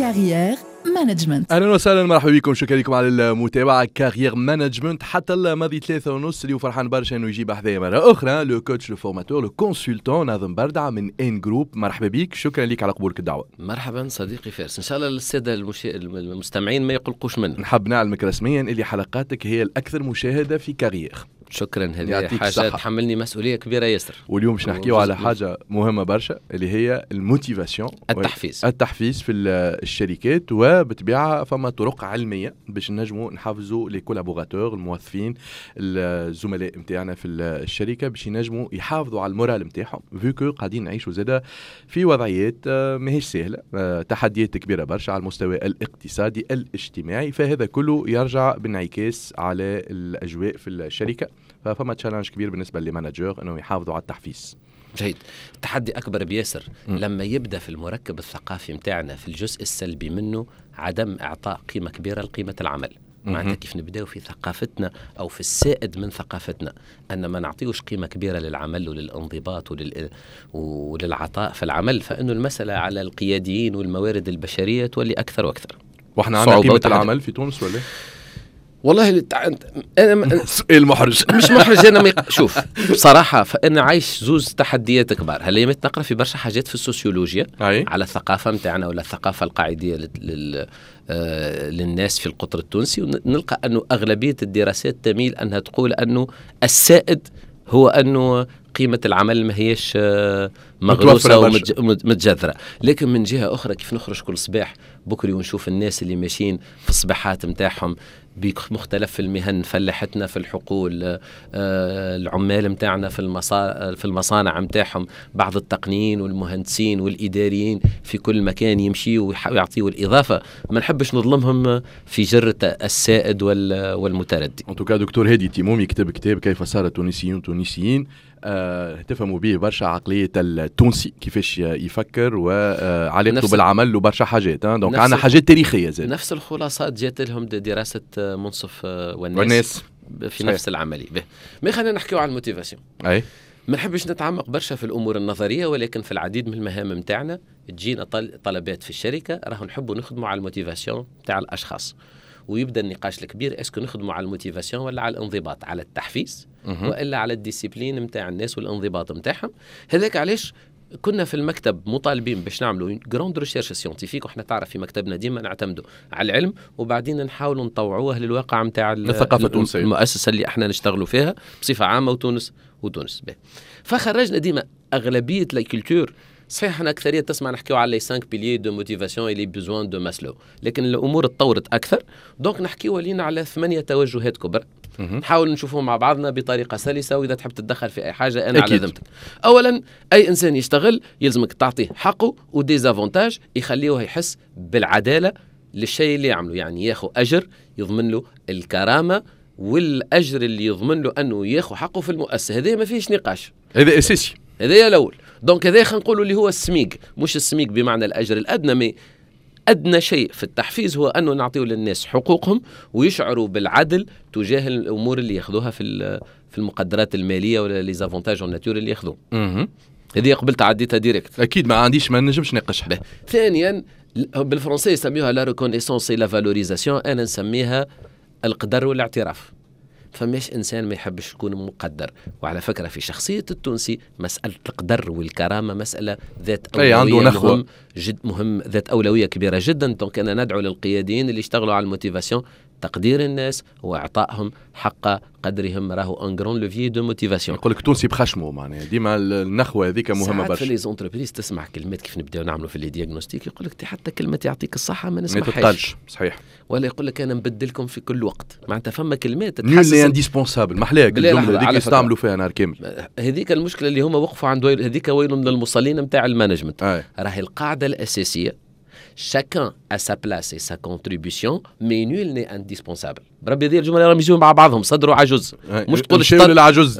كارير مانجمنت. اهلا وسهلا، مرحبا بكم، شكرا لكم على المتابعه. كارير مانجمنت حتى الماضي 3:30 اللي فرحان برشا انه يجيب حذايا مره اخرى لو كوتش لو فورماتور لو كونسلتون ناظم بردعه من ان جروب. مرحبا بك، شكرا لك على قبولك الدعوه. مرحبا صديقي فارس، ان شاء الله الساده المستمعين ما يقلقوش منه. نحب نعلمك رسميا اللي حلقاتك هي الاكثر مشاهده في كارير. شكرا، هذه حاجه تحملني مسؤوليه كبيره ياسر. واليوم باش نحكيو على حاجه مهمه برشا اللي هي الموتيفاسيون، التحفيز في الشركات، وبتبيعها فما طرق علميه باش نجموا نحفزوا لي كولابوراتور الموظفين الزملاء نتاعنا في الشركه باش ينجموا يحافظوا على المورال نتاعهم، فيكو قاعدين نعيشوا زاده في وضعيات ماهيش سهله، تحديات كبيره برشا على المستوى الاقتصادي الاجتماعي، فهذا كله يرجع بانعكاس على الاجواء في الشركه. فما تشالنج كبير بالنسبه للمانجر انه يحافظوا على التحفيز. جيد. التحدي اكبر بياسر لما يبدا في المركب الثقافي متاعنا في الجزء السلبي منه عدم اعطاء قيمه كبيره لقيمه العمل. معناتها كيف نبداو في ثقافتنا او في السائد من ثقافتنا ان ما نعطيوش قيمه كبيره للعمل وللانضباط وللعطاء في العمل، فانه المساله على القياديين والموارد البشريه تولي اكثر واكثر. واحنا عندنا قيمه العمل في تونس ولا؟ والله أنا سؤال محرج. مش محرج، أنا شوف بصراحة فأنا عايش زوز تحديات كبار. هل نقرأ في برشا حاجات في السوسيولوجيا على الثقافة متاعنا ولا الثقافة القاعدية للناس في القطر التونسي، ونلقى أنه أغلبية الدراسات تميل أنها تقول أنه السائد هو أنه قيمة العمل ما هيش مغروسة ومتجذرة. لكن من جهة أخرى كيف نخرج كل صباح بكري ونشوف الناس اللي ماشيين في الصباحات متاعهم بمختلف المهن، فلاحتنا في الحقول، العمال متاعنا في المصانع متاعهم، بعض التقنيين والمهندسين والإداريين في كل مكان يمشيوا ويعطيوا الإضافة. ما نحبش نظلمهم في جرة السائد والمتردي. انتو دكتور هادي تيموم يكتب كتاب كيف صار التونسيون تونسيين، تفهموا به برشا عقلية التونسي كيفاش يفكر وعلاقته بالعمل وبرشا حاجات. دونك عندنا حاجات تاريخية زي نفس الخلاصات جات لهم دراسة منصف والناس في نفس العملية. ما خلينا نحكيو على الموتيفاسيون. أي ما نحبش نتعمق برشا في الأمور النظرية، ولكن في العديد من المهام متاعنا تجينا طلبات في الشركة راهو نحبوا نخدموا على الموتيفاسيون تاع الأشخاص، ويبدا النقاش الكبير اسكو نخدموا على الموتيفاسيون ولا على الانضباط، على التحفيز والا على الديسيبلين نتاع الناس والانضباط نتاعهم. هذاك علاش كنا في المكتب مطالبين باش نعملوا جراند ريشيرش سيونتيفيك، وحنا تعرف في مكتبنا ديما نعتمدوا على العلم وبعدين نحاولوا نطوعوه للواقع نتاع الثقافه التونسيه، المؤسسه اللي احنا نشتغلوا فيها بصفه عامه وتونس به. فخرجنا ديما اغلبيه لا كولتور. صحيح احنا اكثريه تسمع نحكيو على لي 5 بيليي دو موتيفاسيون اي لي بيزوان دو ماسلو، لكن الامور تطورت اكثر. دونك نحكيو لينا على 8 توجهات كبرى، نحاول نشوفهم مع بعضنا بطريقه سلسه، واذا تحب تتدخل في اي حاجه انا على ذمتك. اولا اي انسان يشتغل يلزمك تعطيه حقه وديزافونتاج يخليه يحس بالعداله للشيء اللي يعمله، يعني ياخذ اجر يضمن له الكرامه، والاجر اللي يضمن له انه ياخذ حقه في المؤسسه. هذا ما فيش نقاش، هذا اساسي، هذا الاول. دونك هذا خلينا نقولوا اللي هو السميق، مش السميق بمعنى الاجر الادنى، مي ادنى شيء في التحفيز هو انه نعطيه للناس حقوقهم ويشعروا بالعدل تجاه الامور اللي ياخذوها في المقدرات الماليه ولا لي زافونتاج ناتور اللي ياخذوه. هذه قبلت عديتها ديريكت، اكيد ما عنديش، ما نجمش نناقشها. ثانيا بالفرنسي يسميوها لا ريكونيسونس اي لا فالوريزاسيون، انا نسميها القدر والاعتراف. فماش إنسان ما يحبش يكون مقدر. وعلى فكرة في شخصية التونسي مسألة القدر والكرامة مسألة ذات أولوية مهم ذات أولوية كبيرة جدا. دونك أنا ندعو للقياديين اللي يشتغلوا على الموتيفاسيون تقدير الناس وإعطائهم حق قدرهم، راهو ان غران لوفيي دو موتيفاسيون. يقول لك تونسي بخشمه، معناها ديما النخوه هذيك مهمه برشا. في لي زونتربريز تسمع كلمات كيف نبداو نعملوا في لي دياغنوستيك، يقول لك حتى كلمه يعطيك الصحه ما نسمعهاش، صحيح. ولا يقول لك انا نبدلكم في كل وقت، معناتها فما كلمات تحسس انديسبونسابل، محلاك الجمله هذيك يستعملوا فيها نهار كامل. هذيك المشكله اللي هما وقفوا عند هذيك ويل للمصلين نتاع المانجمنت. راهي القاعده الاساسيه chacun a sa place et sa contribution mais nul n'est indispensable. بربي هذه الجمله راهم يجوا مع بعضهم صدروا عجوز، مش تقول شيء العجوز.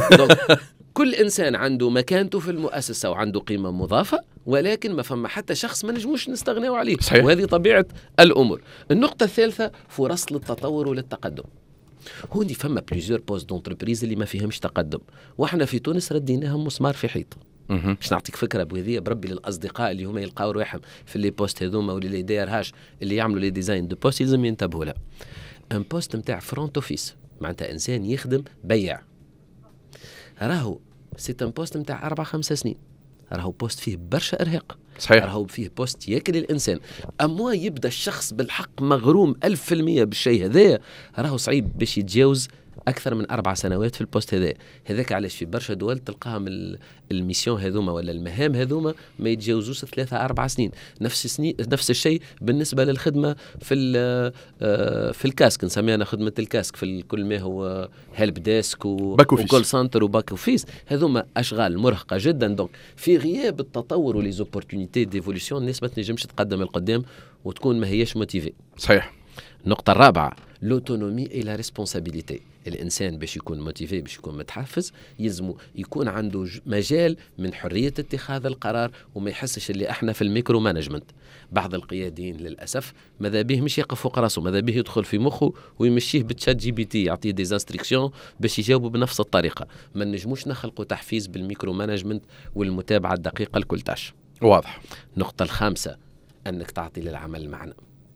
كل انسان عنده مكانته في المؤسسه وعنده قيمه مضافه، ولكن ما فما حتى شخص ما نجموش نستغنوا عليه. صحيح. وهذه طبيعه الامور. النقطه الثالثه فرص للتطور وللتقدم. هوني فما بليزيور بوست دونتربريز اللي ما فيهمش تقدم، واحنا في تونس رديناهم مسمار في حيط. باش نعطيك فكره بهذه بربي للاصدقاء اللي هما يلقاو روحهم في لي بوست هذوما ولا لي دي ار هاش اللي يعملوا لي ديزاين دو بوست لازم ينتبهوا لها. ان بوست نتاع فرونت اوفيس معناتها انسان يخدم بيع، راهو سي ان بوست نتاع 4-5 سنين، راهو بوست فيه برشا ارهاق. صحيح. راهو فيه بوست ياكل الانسان. اما يبدا الشخص بالحق مغروم 1000% بالشيء هذا، راهو صعيب باش يتجاوز اكثر من 4 سنوات في البوست هذاك علاش في برشا دول تلقاهم الميسيون هذوما ولا المهام هذوما ما يتجاوزوش 3-4 سنين. نفس الشيء بالنسبه للخدمه في الكاسك، نسميها خدمه الكاسك في كل ما هو هيلب ديسك وكول سنتر وباك اوفيس، هذوما اشغال مرهقه جدا. دونك في غياب التطور وليزوبورتونيتي ديفولوسيون الناس ما تنجمش تقدم القدام وتكون ما هيش موتيفي. صحيح. النقطه الرابعه لوتونومي اي لا ريسبونسابيلتي. الانسان باش يكون موتيفي باش يكون متحفز يلزم يكون عنده مجال من حريه اتخاذ القرار وما يحسش اللي احنا في الميكرو مانجمنت. بعض القياديين للاسف ماذا به مش يقف فوق راسه، ماذا به يدخل في مخه ويمشيه بالتشات جي بي تي يعطيه دي انستركسيون باش يجاوبوا بنفس الطريقه. ما نجموش نخلقوا تحفيز بالميكرو مانجمنت والمتابعه الدقيقه لكل تاش. واضح. النقطه الخامسه انك تعطي للعمل معنى.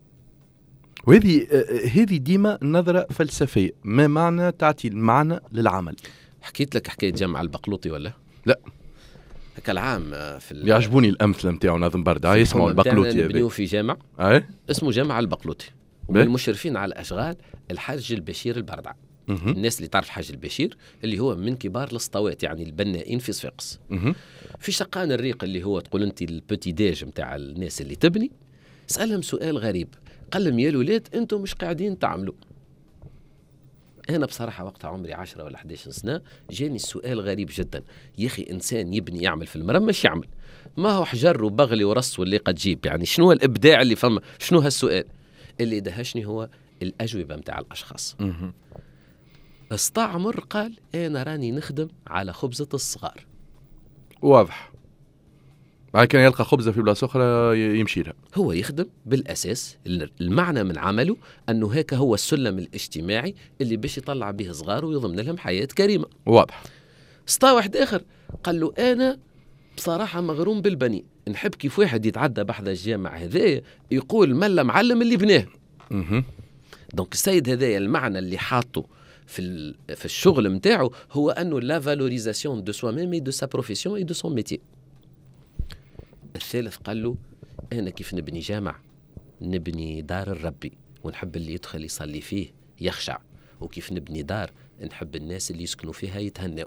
وهذه ديما نظرة فلسفية، ما معنى تعطي المعنى للعمل؟ حكيت لك حكاية جامع البقلوطي ولا؟ لا. كالعام يعجبوني الأمثلة نتاعو ناظم بردا يسمعوا البقلوطي. نبنيو في جامع اسمه جامع البقلوطي، والمشرفين على الأشغال الحاج البشير البردع. الناس اللي تعرف الحاج البشير اللي هو من كبار الاسطوات يعني البنائين في صفاقس. في شقان الريق اللي هو تقول انت البوتي ديج نتاع الناس اللي تبني، سألهم سؤال غريب، قال لهم يا الولاد انتم مش قاعدين تعملوا. انا بصراحه وقتها عمري 10 ولا 11 سنه جاني السؤال غريب جدا، يا اخي انسان يبني يعمل في المرمى مش يعمل، ما هو حجر وبغلي ورص واللي قد جيب، يعني شنو الابداع اللي فما؟ شنو هالسؤال اللي دهشني؟ هو الاجوبه نتاع الاشخاص. استعمر قال انا راني نخدم على خبزه الصغار. واضح. بعد كان يلقى خبزة في بلاصة أخرى يمشي لها. هو يخدم بالأساس المعنى من عمله أنه هيك هو السلم الاجتماعي اللي باش يطلع به صغاره ويضمن لهم حياة كريمة. واضح. سطا واحد آخر قال له أنا بصراحة مغروم بالبني، نحب كيف واحد يتعدى بحذا الجامع هذايا يقول ملا معلم اللي بناه. دونك السيد هذايا المعنى اللي حاطه في الشغل متاعه هو أنه لا فالوريزاسيون دو سوا ميم دو سا بروفيسيون اي دو سون ميتي. الثالث قال له أنا كيف نبني جامع نبني دار الربي ونحب اللي يدخل يصلي فيه يخشع، وكيف نبني دار نحب الناس اللي يسكنوا فيها يتهنوا.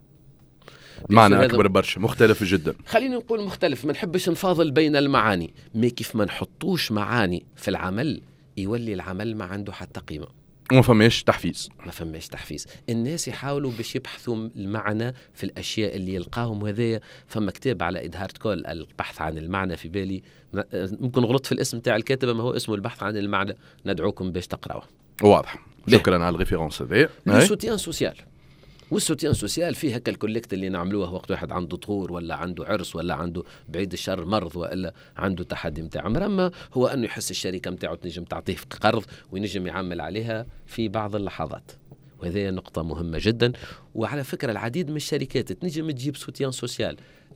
معنى أكبر برشا، مختلف جدا. خليني نقول مختلف، ما نحبش نفاضل بين المعاني، ما كيف ما نحطوش معاني في العمل يولي العمل ما عنده حتى قيمة. ما فماش تحفيز. ما فماش تحفيز. الناس يحاولوا باش يبحثوا المعنى في الأشياء اللي يلقاهم، وهذايا فما كتاب على إدهارت كول البحث عن المعنى في بالي، ممكن غلط في الاسم تاع الكاتب ما هو اسمه البحث عن المعنى، ندعوكم باش تقرأوه. واضح. شكرا على الريفيرونس هذا. السوتيان سوسيال، والسوتيان سوسيال فيها كالكوليكت اللي نعملوه وقت واحد عنده طهور ولا عنده عرس ولا عنده بعيد الشر مرض ولا عنده تحدي متاع مرمى، هو أنه يحس الشركة متاعه تنجم تعطيه قرض وينجم يعمل عليها في بعض اللحظات، وهذه نقطة مهمة جدا. وعلى فكرة العديد من الشركات تنجم تجيب سوتيان سوسيال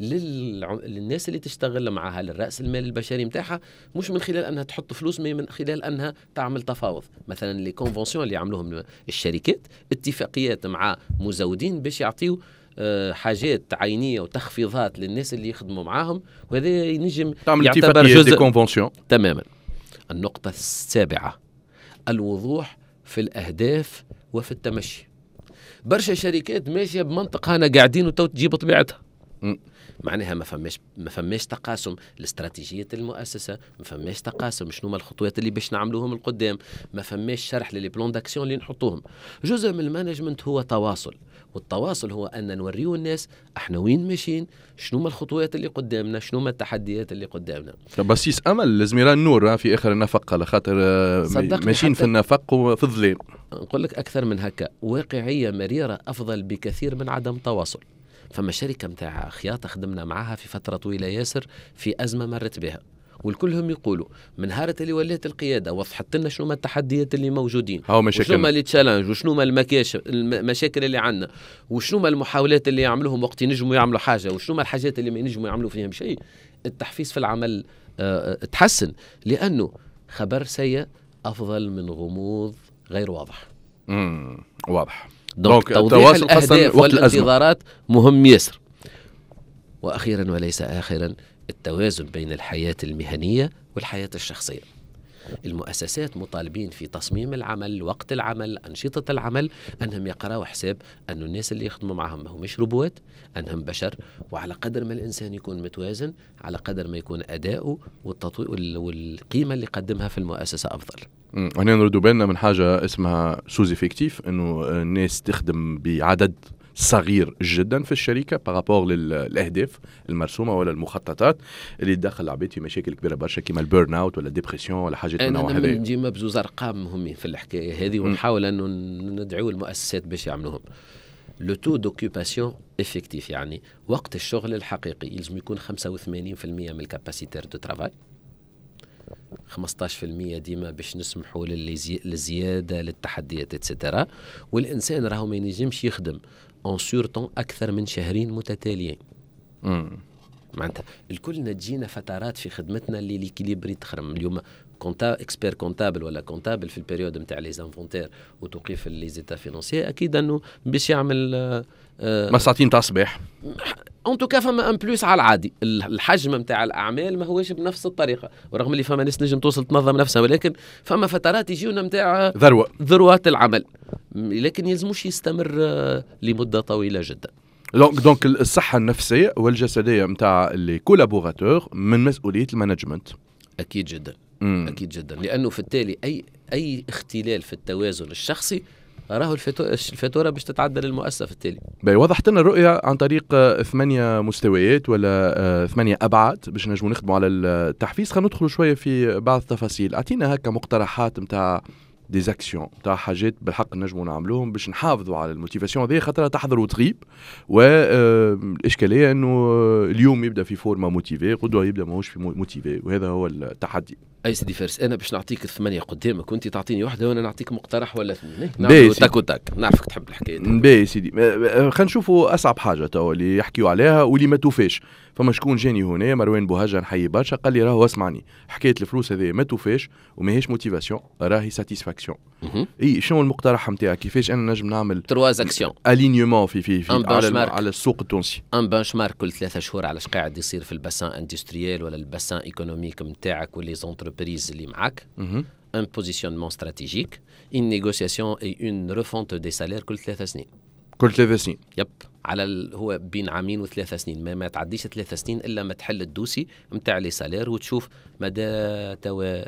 للناس اللي تشتغل معها للرأس المال البشري متاعها، مش من خلال أنها تحط فلوس، من خلال أنها تعمل تفاوض. مثلا اللي كونفنسيون اللي يعملوهم الشركات اتفاقيات مع مزودين باش يعطيوا حاجات عينية وتخفيضات للناس اللي يخدموا معاهم، وهذا ينجم يعتبر جزء كونفنسيون تماما. النقطة السابعة الوضوح في الأهداف وفي التمشي. برشا شركات ماشية بمنطق هنا قاعدين وتو تجيب طبيعتها، معناها ما فماش تقاسم لاستراتيجية المؤسسة، ما فماش تقاسم شنو ما الخطوات اللي باش نعملوهم القدام، ما فماش شرح للي بلون داكسيون اللي نحطوهم. جزء من المانجمنت هو تواصل، والتواصل هو أن نوريو الناس احنا وين ماشيين، شنو ما الخطوات اللي قدامنا، شنو ما التحديات اللي قدامنا. بسيس أمل لازم يرى النور في آخر النفق، على خاطر ماشيين في النفق وفي الظلام. نقول لك أكثر من هكا، واقعية مريرة أفضل بكثير من عدم تواصل. فما شركة متاع خياطة خدمنا معها في فترة طويلة ياسر في أزمة مرت بها، والكلهم يقولوا من نهار اللي ولات القياده وضحت لنا شنو ما التحديات اللي موجودين، وشنو ما اللي تشالنج، وشنو ما المشاكل اللي عندنا، وشنو ما المحاولات اللي يعملوهم وقت ينجموا يعملوا حاجه، وشنو ما الحاجات اللي ما ينجموا يعملوا فيهم شيء. التحفيز في العمل تحسن، لانه خبر سيء افضل من غموض غير واضح. واضح. دونك توضيح الاهداف والانتظارات مهم ياسر. واخيرا وليس اخرا، التوازن بين الحياه المهنيه والحياه الشخصيه. المؤسسات مطالبين في تصميم العمل، وقت العمل، أنشطة العمل، أنهم يقرأوا حساب أن الناس اللي يخدموا معهم ما همش روبوات، أنهم بشر، وعلى قدر ما الإنسان يكون متوازن على قدر ما يكون أداؤه والقيمة اللي قدمها في المؤسسة أفضل. هنا نردوا بالنا من حاجة اسمها سوز إفكتيف، أنه الناس تخدم بعدد صغير جدا في الشركه بارابور للاهداف المرسومه ولا المخططات اللي تدخل العباد في مشاكل كبيره برشا كيما البيرن اوت ولا الديبرسيون ولا حاجات من النوع هذا. انا نجي بزوز ارقام مهمين في الحكايه هذه ونحاول انه ندعو المؤسسات باش يعملوهم. لو تو دوكيباسيون افكتيف، يعني وقت الشغل الحقيقي يلزم يكون 85% من الكاباسيتير دو ترافاي، 15% ديما باش نسمحوا للزياده للتحديات اتسيتيرا. والانسان راهو ما ينجمش يخدم en surtemps أكثر من شهرين متتاليين. معناتها الكل نجينا فترات في خدمتنا اللي ليكيليبري تخرم. اليوم اكسبير كونتابل ولا كونتابل في البريود نتاع لي زانفونتير وتوقيف لي زيتا فينانسيي، اكيد انه باش يعمل مساعتين تاع الصباح. ان توكا فما ان بلوس على العادي، الحجم نتاع الاعمال ما هوش بنفس الطريقه، ورغم اللي فما ناس نجم توصل تنظم نفسها، ولكن فما فترات يجيونا نتاع ذروات العمل، لكن يلزموش يستمر لمده طويله جدا. دونك الصحه النفسيه والجسديه نتاع لي كولابوراتور من مسؤوليه المانجمنت. اكيد جدا. اكيد جدا، لانه في التالي اي اختلال في التوازن الشخصي راهو الفاتوره باش تتعدل المؤسسه في التالي. وضحت لنا الرؤيه عن طريق 8 مستويات ولا 8 ابعاد باش نجموا نخدموا على التحفيز. خلينا ندخلوا شويه في بعض التفاصيل. اعطينا هكا مقترحات نتاع ديزاكسيون نتاع حاجات بالحق نجموا نعملوهم باش نحافظوا على الموتيفاسيون هذه، خاطر تحضر وتغيب. والاشكاليه انه اليوم يبدا في فورما موتيفي، غدوه يبدا ماهوش في موتيفي، وهذا هو التحدي. اي سيدي فارس، انا باش نعطيك 8 قدامك وانت تعطيني واحده وانا نعطيك مقترح ولا 2. نعملوا تاك وتاك، نعرفك تحب الحكايه دي. باهي سيدي، خلينا نشوفوا اصعب حاجه تو اللي يحكيوا عليها واللي ما توفاش. فما شكون جاني هنا مروان بوهجه نحيي برشا، قال لي راهو اسمعني، حكايه الفلوس هذه ما توفاش وماهيش موتيفاسيون، راهي ساتيسفاكسيون. اي شنو المقترح نتاعك؟ كيفاش انا نجم نعمل 3 اكسيون الينيومون في على السوق التونسي؟ ان بنش مارك كل 3 شهور على اش قاعد يصير في الباسان اندستريال ولا الباسان ايكونوميك نتاعك واللي زونتربريز اللي معاك. ان بوزيشنمون استراتيجيك، ان نيغوسياسيون اي اون ريفونت دي سالير كل 3 سنين. كل 3 سنين؟ يب، على هو بين 2 و3 سنين، ما تعديش 3 سنين الا ما تحل الدوسي نتاع لي سالير وتشوف مدى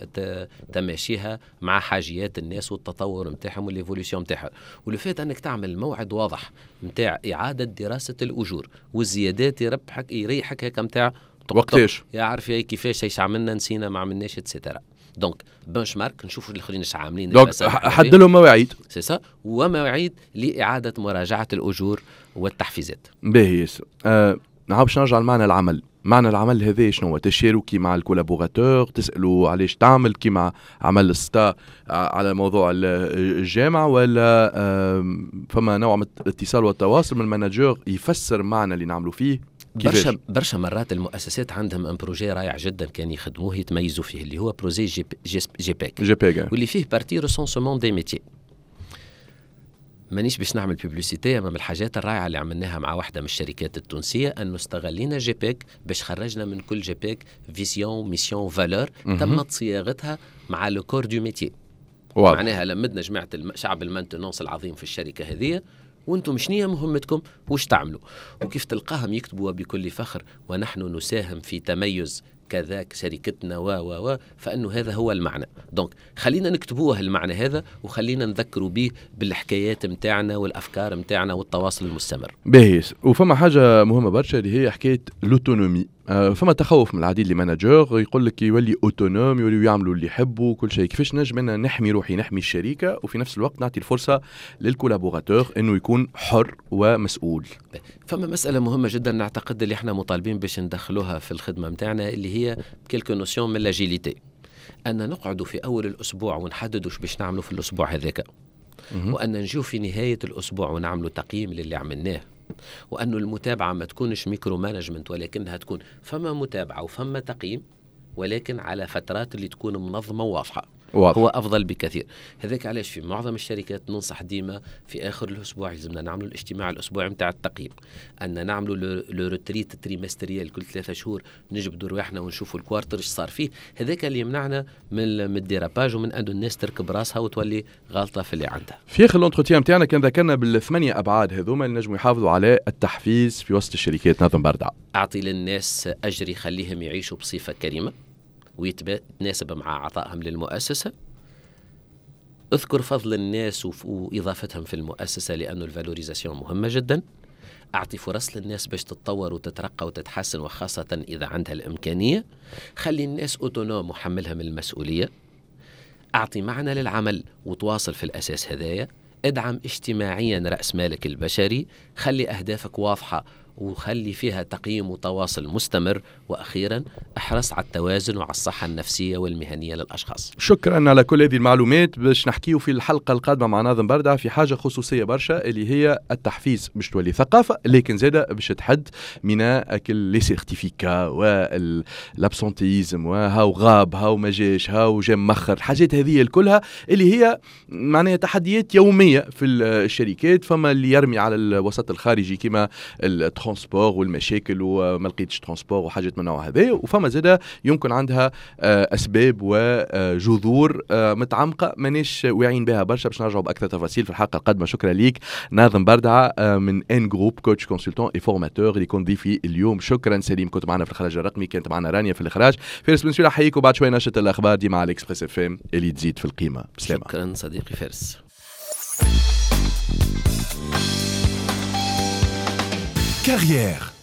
تماشيها مع حاجيات الناس والتطور نتاعهم والايفوليوشن نتاعها. ولو فات انك تعمل موعد واضح نتاع اعاده دراسه الاجور والزيادات يريحك هكا نتاع وقتاش يعرف كيفاش ايش عملنا نسينا ما عملناش اتسيتيرا. دونك بنش مارك نشوفوا الاخرين ايش عاملين، دونك حد لهم مواعيد سي سا، ومواعيد لاعاده مراجعه الاجور والتحفيزات. باهي ياسر. باش نرجع لمعنى العمل. معنى العمل هذا شنو هو؟ تشيروا كي مع الكولابوراتور، تسالوا علاش تعمل كيما عمل الستا على موضوع الجامعه، ولا فما نوع من الاتصال والتواصل من المانجر يفسر معنى اللي نعملوا فيه؟ برشا مرات المؤسسات عندهم ان بروجي رائع جدا كان يخدموه يتميزوا فيه، اللي هو بروجي جي بيك واللي فيه بارتي ريسونسمون دي ميتي. مانيش باش نعمل بيبليسيتي، اما من الحاجات الرائعه اللي عملناها مع واحده من الشركات التونسيه انه استغلينا جي بيك باش خرجنا من كل جي بيك فيزيون ميسيون فالور تمت صياغتها مع لو كور دو ميتي. معناها لمدنا جماعه شعب المانتونونس العظيم في الشركه هذه، وانتم شنية مهمتكم وش تعملوا، وكيف تلقاهم يكتبوا بكل فخر ونحن نساهم في تميز كذاك شركتنا و فانه هذا هو المعنى. دونك خلينا نكتبوه المعنى هذا وخلينا نذكروا به بالحكايات متاعنا والافكار متاعنا والتواصل المستمر. باهي. وفما حاجه مهمه برشا اللي هي حكايه لوتونومي فما تخوف من العديد لمانجر يقول لك يولي اوتونوم، يولي يعملوا اللي يحبوا كل شيء. كيفاش نجم أنا نحمي روحي، نحمي الشركة، وفي نفس الوقت نعطي الفرصة للكولابوراتور انه يكون حر ومسؤول؟ فما مسألة مهمة جدا نعتقد اللي احنا مطالبين باش ندخلوها في الخدمة متاعنا، اللي هي كيلكو نوسيون من لاجيليتي، أن نقعدوا في أول الأسبوع ونحددوا باش نعملوا في الأسبوع هذاك، وأن نجيو في نهاية الأسبوع ونعملوا تقييم للي عملناه، وأن المتابعة ما تكونش ميكرو مانجمنت، ولكنها تكون فما متابعة وفما تقييم، ولكن على فترات اللي تكون منظمة وواضحة. هو أفضل بكثير. هذاك علاش في معظم الشركات ننصح ديما في آخر الأسبوع لازمنا نعملوا الاجتماع الأسبوعي متاع التقييم، أن نعملوا لو روتريت تريمستريال كل 3 شهور، نجبدوا رواحنا ونشوفوا الكوارتر ايش صار فيه. هذاك اللي يمنعنا من الديراباج ومن أن الناس تركب راسها وتولي غلطة في اللي عندها. في آخر الانتروتيان متاعنا كان ذكرنا بالثمانية أبعاد هذوما اللي نجموا يحافظوا على التحفيز في وسط الشركات. ناظم بردعة: أعطي للناس أجر يخليهم يعيشوا بصفة كريمة ويتناسب مع عطائهم للمؤسسة. اذكر فضل الناس وإضافتهم في المؤسسة، لأنه الفالوريزاسيون مهمة جدا. أعطي فرص للناس باش تتطور وتترقى وتتحسن، وخاصة إذا عندها الإمكانية. خلي الناس أوتونوم وحملهم المسؤولية. أعطي معنى للعمل وتواصل في الأساس هدايا. ادعم اجتماعيا رأس مالك البشري. خلي أهدافك واضحة وخلي فيها تقييم وتواصل مستمر. وأخيرا احرص على التوازن وعلى الصحة النفسية والمهنية للأشخاص. شكرا على كل هذه المعلومات. باش نحكيه في الحلقة القادمة مع ناظم بردعة في حاجة خصوصية برشا، اللي هي التحفيز باش تولي ثقافة، لكن زادة باش تحد من أكل لي سيرتيفيكا والابسونتيزم وهاو غاب هاو ما جاش هاو جا مخر. الحاجات هذه الكلها اللي هي معناها تحديات يومية في الشركات. فما اللي يرمي على الوسط الخارجي كما الترانسبور والمشاكل وما لقيتش ترانسبور وحاجات من نوع هذا، وفما زادة يمكن عندها أسباب وجذور متعمقة مانيش واعيين بها برشا. باش نرجعوا بأكثر تفاصيل في الحلقة القادمة. شكرا ليك ناظم بردعة من ان جروب، كوتش كونسلتون اي فورماتور، اللي كنت ضيفي اليوم. شكرا سليم، كنت معنا في الإخراج الرقمي، كانت معنا رانيا في الإخراج. فارس بن سويلة حييك، وبعد شوي نشرة الأخبار دي مع الإكسبريس اف ام اللي تزيد في القيمة. بسلامة. شكرا صديقي فارس. Carrière.